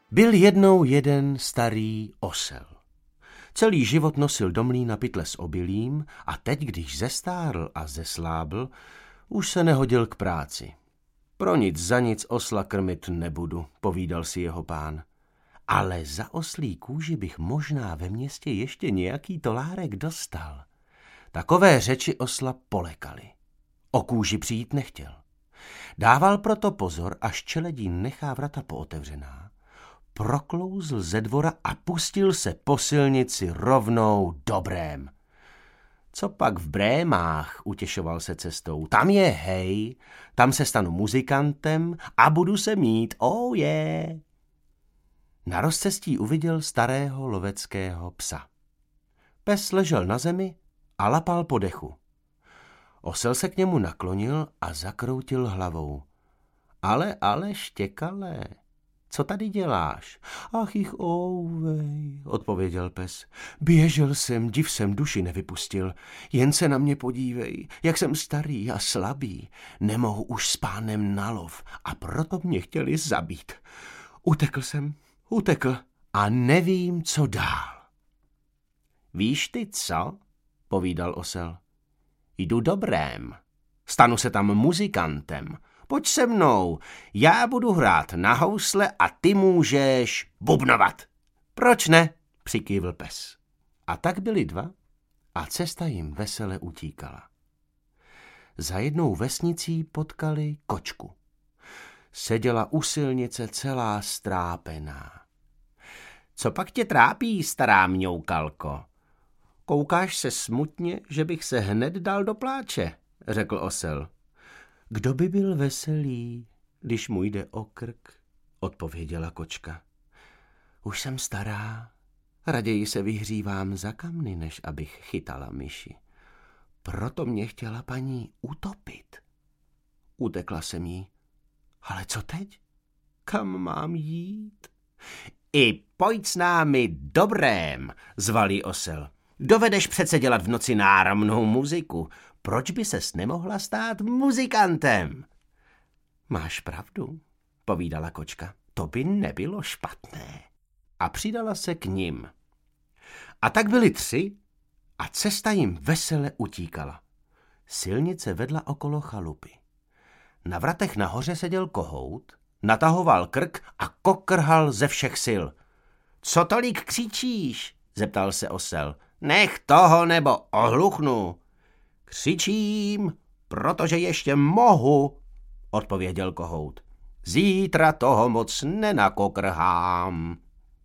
Byl jednou jeden starý osel. Celý život nosil do mlýna pytle s obilím a teď, když zestárl a zeslábl, už se nehodil k práci. Pro nic za nic osla krmit nebudu, povídal si jeho pán. Ale za oslí kůži bych možná ve městě ještě nějaký tolárek dostal. Takové řeči osla polekaly. O kůži přijít nechtěl. Dával proto pozor, až čeledín nechá vrata pootevřená. Proklouzl ze dvora a pustil se po silnici rovnou do Brém. Co pak v Brémách, utěšoval se cestou, tam je hej, tam se stanu muzikantem a budu se mít, oh yeah. Na rozcestí uviděl starého loveckého psa. Pes ležel na zemi a lapal po dechu. Osel se k němu naklonil a zakroutil hlavou. Ale, štěkale, co tady děláš? Ach, jich ouvej, odpověděl pes. Běžel jsem, div jsem duši nevypustil. Jen se na mě podívej, jak jsem starý a slabý. Nemohu už s pánem na lov a proto mě chtěli zabít. Utekl a nevím, co dál. Víš ty co? Povídal osel. Jdu do Brém. Stanu se tam muzikantem. Pojď se mnou, já budu hrát na housle a ty můžeš bubnovat. Proč ne? Přikývl pes. A tak byli dva a cesta jim vesele utíkala. Za jednou vesnicí potkali kočku. Seděla u silnice celá strápená. Co pak tě trápí, stará mňoukalko? Koukáš se smutně, že bych se hned dal do pláče, řekl osel. Kdo by byl veselý, když mu jde o krk, odpověděla kočka. Už jsem stará, raději se vyhřívám za kamny, než abych chytala myši. Proto mě chtěla paní utopit. Utekla jsem jí. Ale co teď? Kam mám jít? I pojď s námi do Brém, zvalí osel. Dovedeš přece dělat v noci náramnou muziku. Proč by ses nemohla stát muzikantem? Máš pravdu, povídala kočka. To by nebylo špatné. A přidala se k nim. A tak byli tři a cesta jim vesele utíkala. Silnice vedla okolo chalupy. Na vratech nahoře seděl kohout, natahoval krk a kokrhal ze všech sil. Co tolik křičíš? Zeptal se osel. Nech toho, nebo ohluchnu. Křičím, protože ještě mohu, odpověděl kohout. Zítra toho moc nenakokrhám.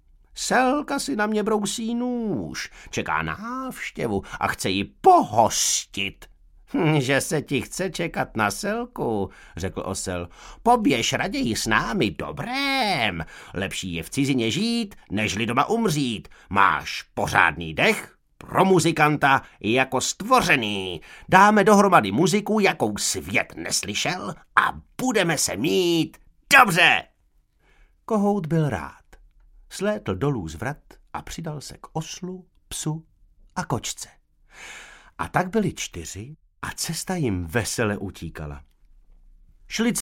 Selka si na mě brousí nůž, čeká návštěvu a chce ji pohostit. Že se ti chce čekat na Selku, řekl osel. Poběž raději s námi do Brém. Lepší je v cizině žít, nežli doma umřít. Máš pořádný dech pro muzikanta jako stvořený. Dáme dohromady muziku, jakou svět neslyšel a budeme se mít dobře. Kohout byl rád. Slétl dolů z vrat a přidal se k oslu, psu a kočce. A tak byli čtyři a cesta jim vesele utíkala. Šli